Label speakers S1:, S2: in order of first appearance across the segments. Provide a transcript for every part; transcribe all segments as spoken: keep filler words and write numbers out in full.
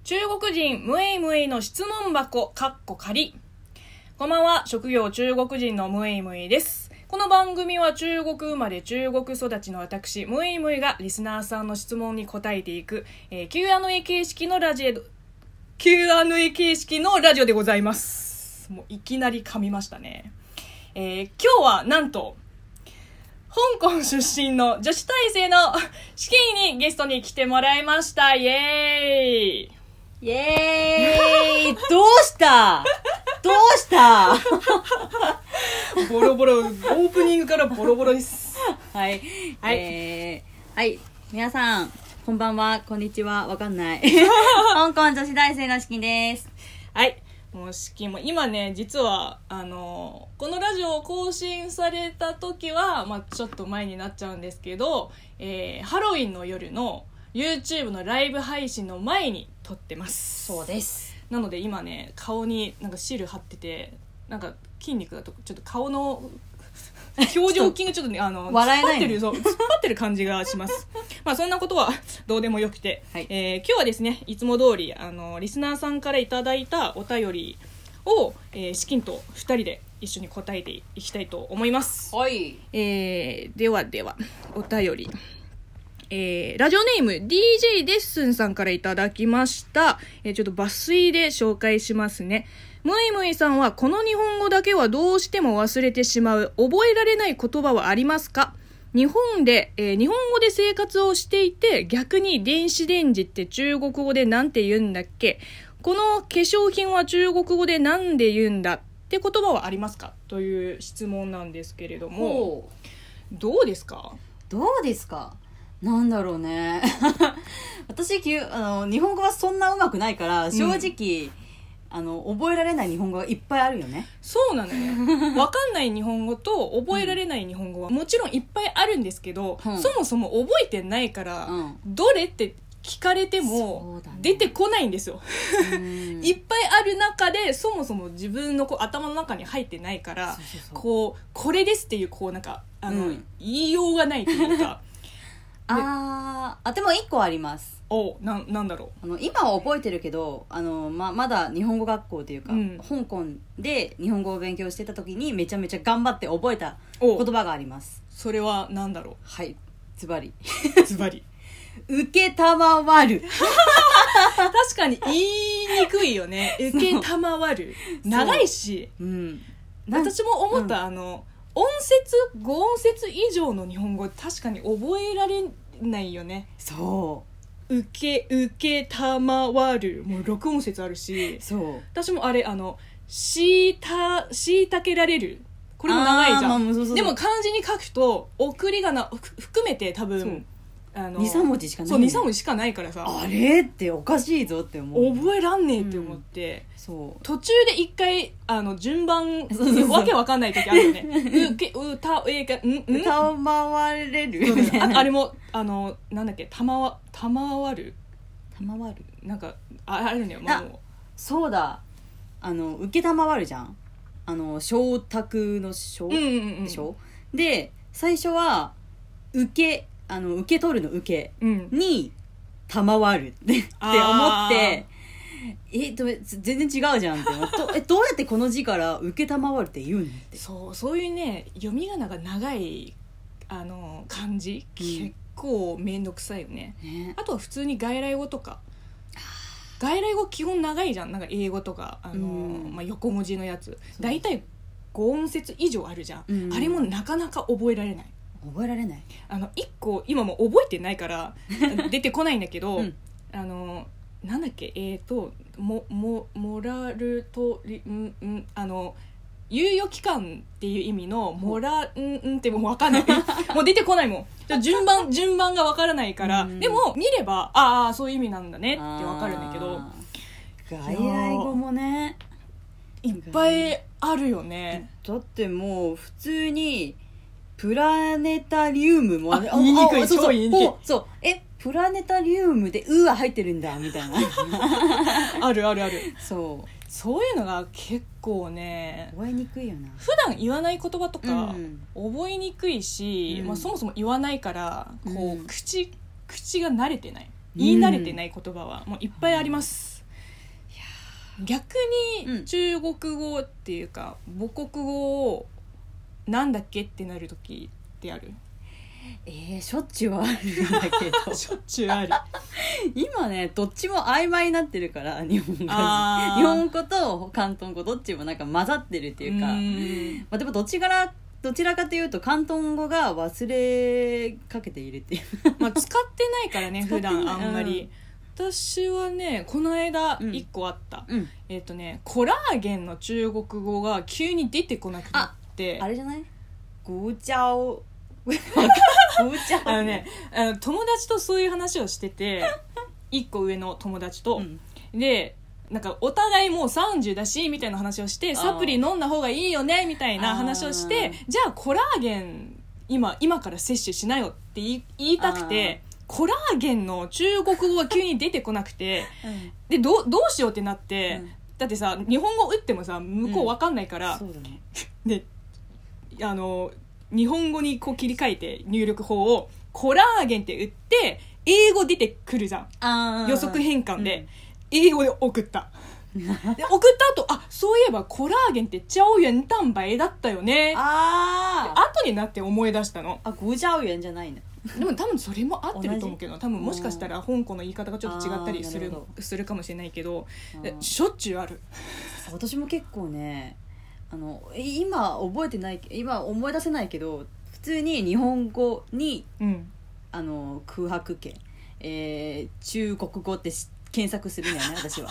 S1: 中国人ムエイムエイの質問箱かっこ仮。こんばんは、職業中国人のムエイムエイです。この番組は中国生まれ中国育ちの私ムエイムエイがリスナーさんの質問に答えていく、えー、キューアンドエー 形式のラジオ キューアンドエー 形式のラジオでございます。もういきなり噛みましたね。えー、今日はなんと香港出身の女子大生の試験にゲストに来てもらいました。イエーイ
S2: イエーイどうしたどうした
S1: ボロボロ、オープニングからボロボロです。
S2: はい。はい。えー、はい。皆さん、こんばんは、こんにちは、わかんない。香港女子大生のしきです。
S1: はい。もうしきも、今ね、実は、あの、このラジオを更新された時は、まあちょっと前になっちゃうんですけど、えー、ハロウィンの夜の YouTube のライブ配信の前に撮ってます。
S2: そうです。
S1: なので今ね、顔になんかシール貼ってて、なんか筋肉だとちょっと顔の表情筋がちょっとね、あの
S2: 笑えない
S1: 突っ張ってる、そう突っ張ってる感じがします。まあそんなことはどうでもよくて、はい、えー、今日はですね、いつも通りあのリスナーさんからいただいたお便りを、えー、資金とふたりで一緒に答えていきたいと思います。
S2: はい。
S1: えー、ではではお便り。えー、ラジオネーム ディージェー デッスンさんからいただきました。えー、ちょっと抜粋で紹介しますね。ムイムイさんはこの日本語だけはどうしても忘れてしまう覚えられない言葉はありますか？日本で、えー、日本語で生活をしていて逆に電子レンジって中国語でなんて言うんだっけ？この化粧品は中国語でなんで言うんだって言葉はありますか？という質問なんですけれども、どうですか？
S2: どうですか？なんだろうね私あの日本語はそんな上手くないから正直、うん、あの覚えられない日本語がいっぱいあるよね。
S1: そうなのよ分かんない日本語と覚えられない日本語はもちろんいっぱいあるんですけど、うん、そもそも覚えてないから、うん、どれって聞かれても出てこないんですよ、ね、いっぱいある中でそもそも自分のこう頭の中に入ってないからそうそうそうこうこれですっていうこうなんかあの、うん、言いようがないというか
S2: ああでもいっこあります。
S1: おななんだろう。
S2: あの今は覚えてるけどあの、ま、まだ日本語学校というか、うん、香港で日本語を勉強してた時にめちゃめちゃ頑張って覚えた言葉があります。
S1: それはなんだろう。
S2: はいズバリ
S1: ズバリ
S2: 受けたまわる
S1: 確かに言いにくいよね。受けたまわる長いし、うん、私も思った、うん、あの音節ご音節以上の日本語確かに覚えられないよね。
S2: そう
S1: 受け受けたまわるもうろく音節あるし、そう私もあれあのしいた虐げられるこれも長いじゃん、まあ、そうそうそうでも漢字に書くと送り仮名含めて多分
S2: あの にさん文字しかない、
S1: ね、そう にさん文字しかないからさ
S2: あれっておかしいぞって思う。
S1: 覚えらんねえって思って、うん、そう途中で一回あの順番
S2: そうそうそう
S1: わけわかんない時あるよねうけうたえかん
S2: んたまわれる
S1: あ, あれもあのなんだっけたまわたまわる
S2: たまわる
S1: なんか あ, あるのよ、まあ、もう
S2: そうだあの受けたまわるじゃんあの承託の承、うんうんうん、でしょで最初は受けあの受け取るの受けに賜るって思ってえど全然違うじゃんってえどうやってこの字から受け賜るって言うんって。
S1: そうそういうね読み仮名が長いあの漢字、うん、結構めんどくさいよね、ね。あとは普通に外来語とか外来語基本長いじゃん。なんか英語とかあの、うんまあ、横文字のやつだいたいご音節以上あるじゃん、うん、あれもなかなか覚えられない。
S2: 覚えられない。
S1: あのいっこ今も覚えてないから出てこないんだけど、うん、あのなんだっけえっ、ー、とモモモラルトリんんあの猶予期間っていう意味のモラんんってもう分かんないもう出てこないもん。順番順番が分からないから、うん、でも見ればああそういう意味なんだねって分かるんだけど
S2: 外来語もね
S1: いっぱいあるよね。
S2: だってもう普通にプラネタリウムもあ
S1: 言いにくい。
S2: そうそう
S1: 言いにくい。
S2: そうえプラネタリウムでうは入ってるんだみたいな
S1: あるあるある。
S2: そう
S1: そういうのが結構ね
S2: 覚えにくいよな。
S1: 普段言わない言葉とか、うん、覚えにくいし、うんまあ、そもそも言わないからこう、うん、口口が慣れてない言い慣れてない言葉はもういっぱいあります、 逆に中国語っていうか、うん、母国語をなんだっけってなる時ってある？
S2: えー、しょっちゅうあるんだけど
S1: しょっちゅうある
S2: 今ねどっちも曖昧になってるから、日本語日本語と広東語どっちもなんか混ざってるっていうか、うん、まあ、でもどっちからどちらかというと広東語が忘れかけているっていう
S1: まあ使ってないからね普段あんまり、うん、私はねこの間いっこあった、うん、えっ、ー、とねコラーゲンの中国語が急に出てこなくなって、
S2: あ, あれじゃない？グーチャオ
S1: あのね、あの友達とそういう話をしてていっこ上の友達と、うん、でなんかお互いもうさんじゅうだしみたいな話をしてサプリ飲んだ方がいいよねみたいな話をして、じゃあコラーゲン 今, 今から摂取しなよって言 い, 言いたくて、コラーゲンの中国語が急に出てこなくて、うん、で ど, どうしようってなって、うん、だってさ日本語打ってもさ向こう分かんないから、うん、そうだね、であの日本語にこう切り替えて入力法をコラーゲンって打って英語出てくるじゃん、予測変換で、うん、英語で送ったで送った後、あ、そういえばコラーゲンって胶原蛋白だったよね、あ後になって思い出したの。
S2: あ、ゴジャオユンじゃないんだ。
S1: でも多分それも合ってると思うけど、多分もしかしたら香港の言い方がちょっと違ったりするするかもしれないけど、しょっちゅうある。
S2: 私も結構ね、あの今覚えてない、今思い出せないけど、普通に日本語に、うん、あの空白圏、えー、中国語って検索するんだよね私は。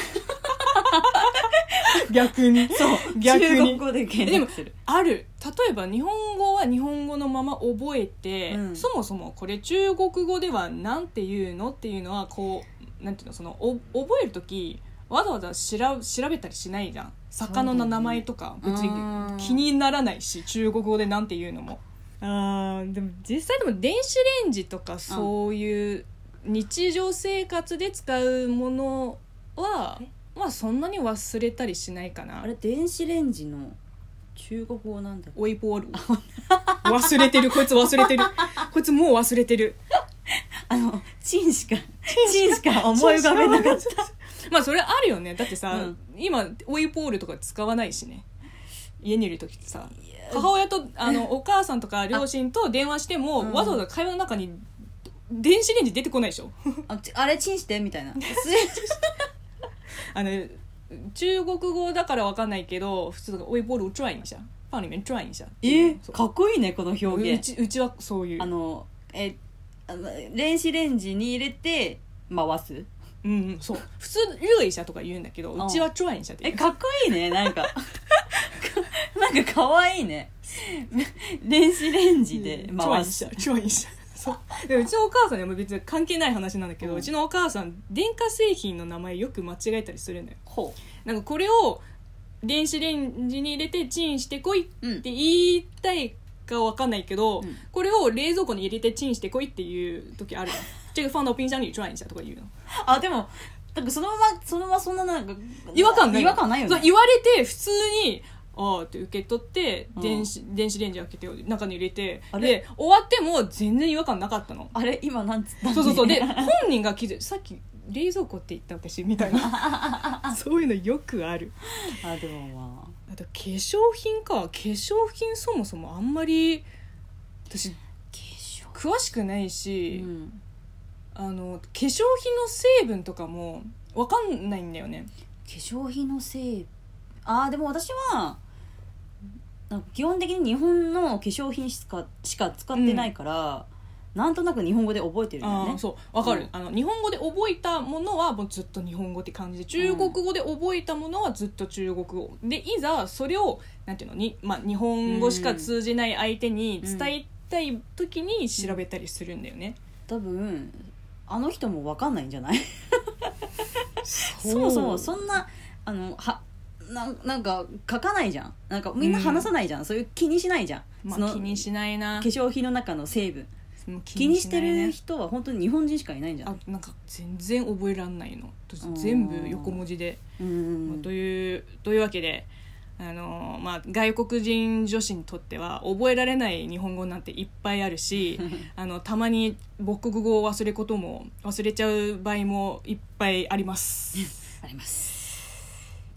S1: 逆に
S2: そう逆に中国語で検索する。
S1: でもある、例えば日本語は日本語のまま覚えて、うん、そもそもこれ中国語ではなんて言うのっていうのはこうなんていうの、そのお覚えるときわざわざしら調べたりしないじゃん。魚の名前とか別に気にならないし、中国語でなんて言うのも。あでも実際でも電子レンジとかそういう日常生活で使うものはまあそんなに忘れたりしないかな。
S2: あれ電子レンジの中国語なんだっけ。
S1: オイポール忘れてる、こいつ忘れてるこいつもう忘れてる。
S2: あのチンしかチンしか思い浮かべなかった。
S1: まあそれあるよね。だってさ、うん、今オイポールとか使わないしね。家にいる時ってさ、母親とあのお母さんとか両親と電話しても、うん、わざわざ会話の中に電子レンジ出てこないでしょ。
S2: あ, あれチンしてみたいな。
S1: あの中国語だから分かんないけど、普通オイボールを转一下放里面转一下。
S2: えー、かっこいいねこの表現。
S1: うち、うちはそういう、
S2: あのえあの電子レンジに入れて回す。
S1: うん、そう普通熱一下とか言うんだけど、うちは转一下って言う。
S2: えかっこいいね。なんかなんかかわいいね。電子レンジで回す。
S1: 转一下そうでうちのお母さんにも別に関係ない話なんだけど、うん、うちのお母さん電化製品の名前よく間違えたりするんだよ。ほう。なんかこれを電子レンジに入れてチンしてこいって言いたいか分かんないけど、うん、これを冷蔵庫に入れてチンしてこいっていう時あるよ。这个放到冰箱里转一下とか言うの。
S2: あでもなんかそのままそのままそんななんか
S1: 違和感ない。
S2: 違和感ないよね。
S1: 言われて普通にあーって受け取って電子、うん、電子レンジ開けて中に入れて、で終わっても全然違和感なかったの。
S2: あれ今なんつったん
S1: そうそうそう。で本人が気づいてさっき冷蔵庫って言った私みたいなそういうのよくある。
S2: あでもまあ
S1: あと化粧品か。化粧品そもそもあんまり私詳しくないし、うん、あの化粧品の成分とかも分かんないんだよね。
S2: 化粧品の成分、あでも私はなんか基本的に日本の化粧品しか、しか使ってないから、うん、なんとなく日本語で覚えてるんだよね。
S1: あそう分かる、うん、あの日本語で覚えたものはもうずっと日本語って感じで、中国語で覚えたものはずっと中国語で、いざそれをなんていうのに、まあ、日本語しか通じない相手に伝えたい時に調べたりするんだよね、
S2: うん、多分あの人も分かんないんじゃないそ, そもそもそんなあのはな, なんか書かないじゃん。なんかみんな話さないじゃん、うん、そういう気にしないじゃん、
S1: まあ、その気にしないな。
S2: 化粧品の中の成分気 に, 気にしてる人は本当に日本人しかいないんじゃない。
S1: あなんか全然覚えらんないの。全部横文字で、うんまあ、というというわけであの、まあ、外国人女子にとっては覚えられない日本語なんていっぱいあるしあのたまに母国語を忘れることも忘れちゃう場合もいっぱいあります
S2: あります。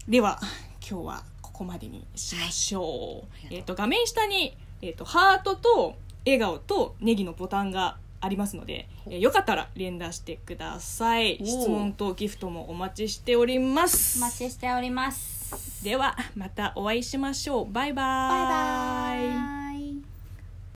S1: では今日はここまでにしましょう、はい、えー、と画面下に、えー、とハートと笑顔とネギのボタンがありますので、えー、よかったら連打してください。質問とギフトもお待ちしております。
S2: お待ちしております。
S1: ではまたお会いしましょう。バイバイ。
S2: バイバイ。